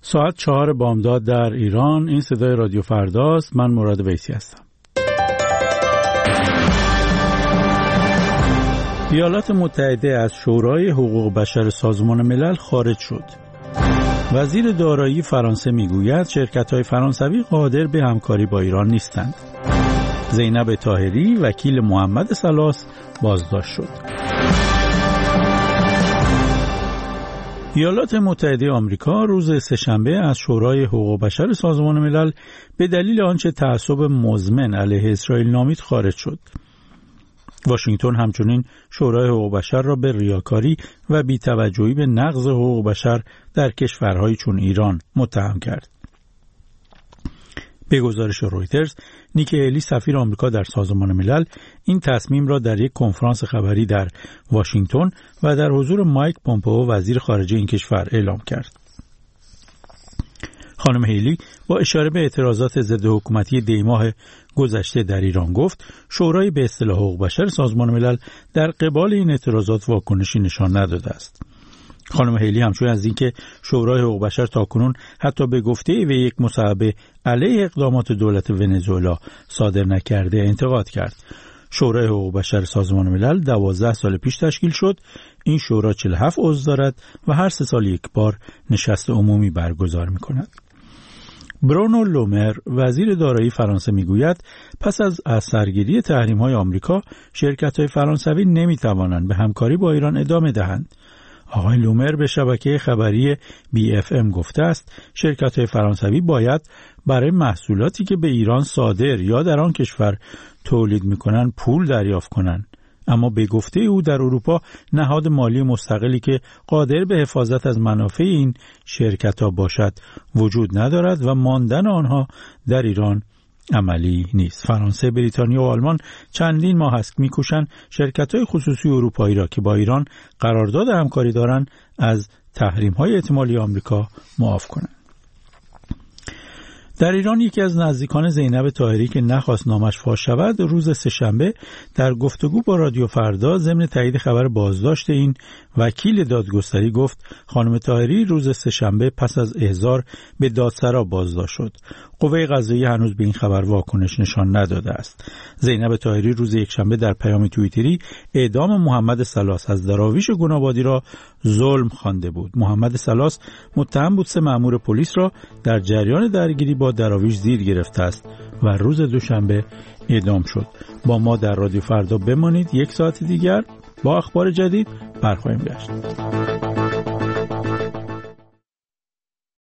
ساعت 4 بامداد در ایران. این صدای رادیو فرداست. من مراد ویسی هستم. ایالات متحده از شورای حقوق بشر سازمان ملل خارج شد. وزیر دارایی فرانسه میگوید شرکت‌های فرانسوی قادر به همکاری با ایران نیستند. زینب طاهری وکیل محمد سلاس بازداشت شد. ایالات متحده آمریکا روز سه‌شنبه از شورای حقوق بشر سازمان ملل به دلیل آنچه تعصب مزمن علیه اسرائیل نامید خارج شد. واشنگتن همچنین شورای حقوق بشر را به ریاکاری و بی‌توجهی به نقض حقوق بشر در کشورهایی چون ایران متهم کرد. به گزارش رویترز، نیکی هلی سفیر آمریکا در سازمان ملل این تصمیم را در یک کنفرانس خبری در واشنگتن و در حضور مایک پومپئو وزیر خارجه این کشور اعلام کرد. خانم هیلی با اشاره به اعتراضات ضد حکومتی دی‌ماه گذشته در ایران گفت شورای به اصطلاح حقوق بشر سازمان ملل در قبال این اعتراضات واکنشی نشان نداده است. خانم هیلی همچنین از اینکه شورای حقوق بشر تاکنون حتی به گفته و یک مصوبه علیه اقدامات دولت ونزوئلا صادر نکرده انتقاد کرد. شورای حقوق بشر سازمان ملل 12 سال پیش تشکیل شد. این شورا 47 عضو دارد و هر 3 سال یک بار نشست عمومی برگزار می‌کند. برونو لومر وزیر دارایی فرانسه میگوید پس از سرگیری تحریم‌های آمریکا شرکت‌های فرانسوی نمی‌توانند به همکاری با ایران ادامه دهند. آقای لومر به شبکه خبری BFM گفته است شرکت‌های فرانسوی باید برای محصولاتی که به ایران صادر یا در آن کشور تولید می‌کنند پول دریافت کنند. اما به گفته او در اروپا نهاد مالی مستقلی که قادر به حفاظت از منافع این شرکت‌ها باشد وجود ندارد و ماندن آنها در ایران عملی نیست. فرانسه، بریتانیا و آلمان چندین ماه است می‌کوشند شرکت‌های خصوصی اروپایی را که با ایران قرارداد همکاری دارند از تحریم‌های احتمالی آمریکا معاف کنند. در ایران یکی از نزدیکان زینب طاهری که نخواست نامش فاش شود روز سه‌شنبه در گفتگو با رادیو فردا ضمن تایید خبر بازداشت این وکیل دادگستری گفت خانم طاهری روز سه‌شنبه پس از احضار به دادسرا بازداشت شد. قوه قضاییه هنوز به این خبر واکنش نشان نداده است. زینب طاهری روز یکشنبه در پیام توییتری اعدام محمد سلاس از دراویش گنابادی را ظلم خوانده بود. محمد سلاس متهم بود 3 مأمور پلیس را در جریان درگیری با دراویش زیر گرفته است و روز دوشنبه اعدام شد. با ما در رادیو فردا بمانید. 1 ساعت دیگر با اخبار جدید برخواهیم گشت.